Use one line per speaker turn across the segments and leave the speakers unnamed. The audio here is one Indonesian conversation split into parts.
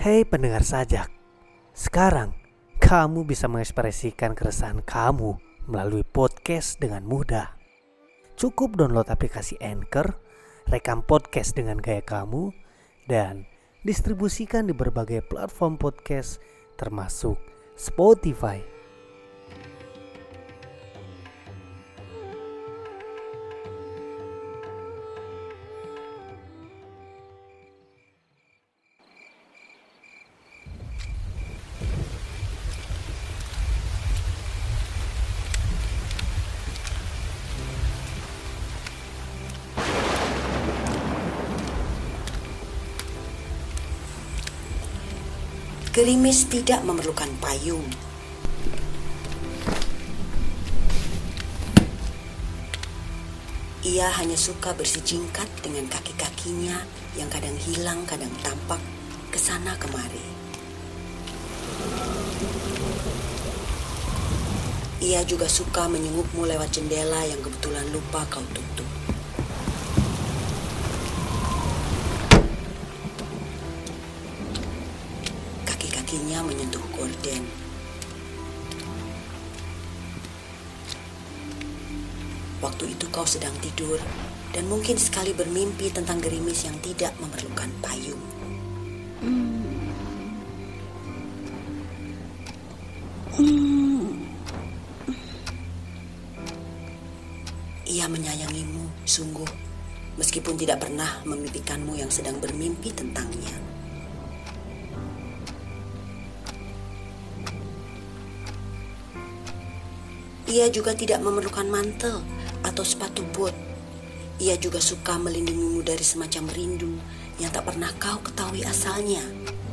Hei pendengar sajak, sekarang kamu bisa mengekspresikan keresahan kamu melalui podcast dengan mudah. Cukup download aplikasi Anchor, rekam podcast dengan gaya kamu, dan distribusikan di berbagai platform podcast termasuk Spotify.
Gerimis tidak memerlukan payung. Ia hanya suka bersijingkat dengan kaki-kakinya yang kadang hilang, kadang tampak kesana kemari. Ia juga suka menyengukmu lewat jendela yang kebetulan lupa kau tutup. Kakinya menyentuh gorden. Waktu itu kau sedang tidur dan mungkin sekali bermimpi tentang gerimis yang tidak memerlukan payung. Ia menyayangimu sungguh, meskipun tidak pernah memimpikanmu yang sedang bermimpi tentangnya. Ia juga tidak memerlukan mantel atau sepatu bot. Ia juga suka melindungimu dari semacam rindu yang tak pernah kau ketahui asalnya.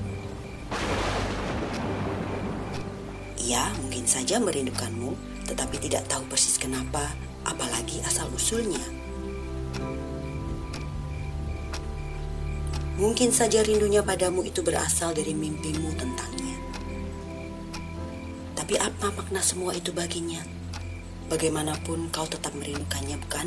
Ia mungkin saja merindukanmu, tetapi tidak tahu persis kenapa, apalagi asal-usulnya. Mungkin saja rindunya padamu itu berasal dari mimpimu tentangnya. Tapi apa makna semua itu baginya? Bagaimanapun kau tetap merindukannya, bukan?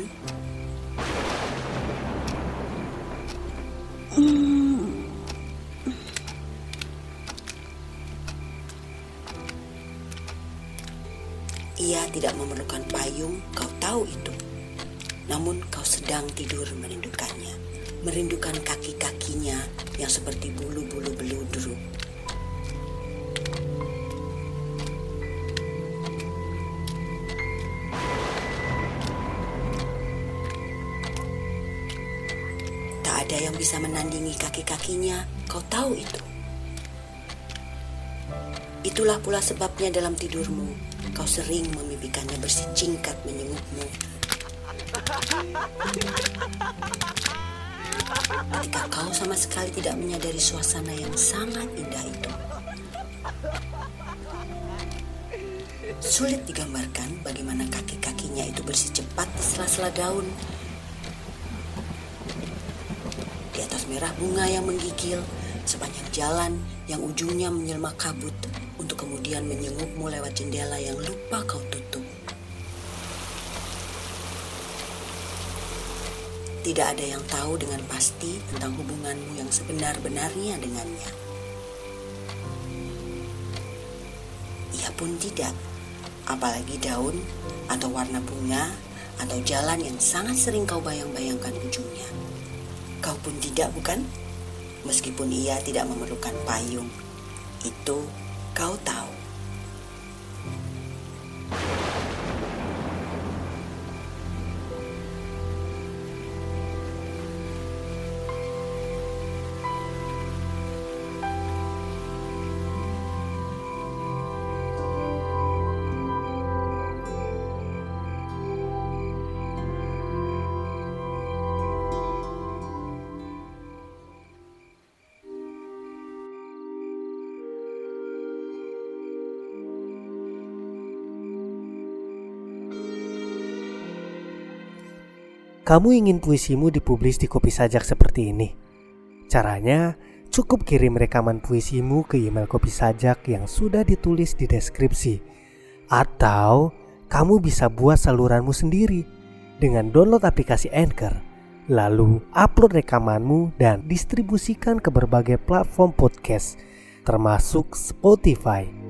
Ia tidak memerlukan payung, kau tahu itu. Namun kau sedang tidur merindukannya. Merindukan kaki-kakinya yang seperti bulu-bulu beludru. Ada yang bisa menandingi kaki-kakinya, kau tahu itu. Itulah pula sebabnya dalam tidurmu, kau sering memimpikannya bersijingkat menyengukmu. Ketika kau sama sekali tidak menyadari suasana yang sangat indah itu. Sulit digambarkan bagaimana kaki-kakinya itu bersih cepat di sela-sela daun. Di atas merah bunga yang menggigil, sepanjang jalan yang ujungnya menjelma kabut untuk kemudian menyengukmu lewat jendela yang lupa kau tutup. Tidak ada yang tahu dengan pasti tentang hubunganmu yang sebenar-benarnya dengannya. Ia pun tidak, apalagi daun atau warna bunga atau jalan yang sangat sering kau bayang-bayangkan ujungnya. Kau pun tidak, bukan? Meskipun ia tidak memerlukan payung, itu kau tahu.
Kamu ingin puisimu dipublis di Kopi Sajak seperti ini? Caranya, cukup kirim rekaman puisimu ke email Kopi Sajak yang sudah ditulis di deskripsi. Atau, kamu bisa buat saluranmu sendiri dengan download aplikasi Anchor, lalu upload rekamanmu dan distribusikan ke berbagai platform podcast termasuk Spotify.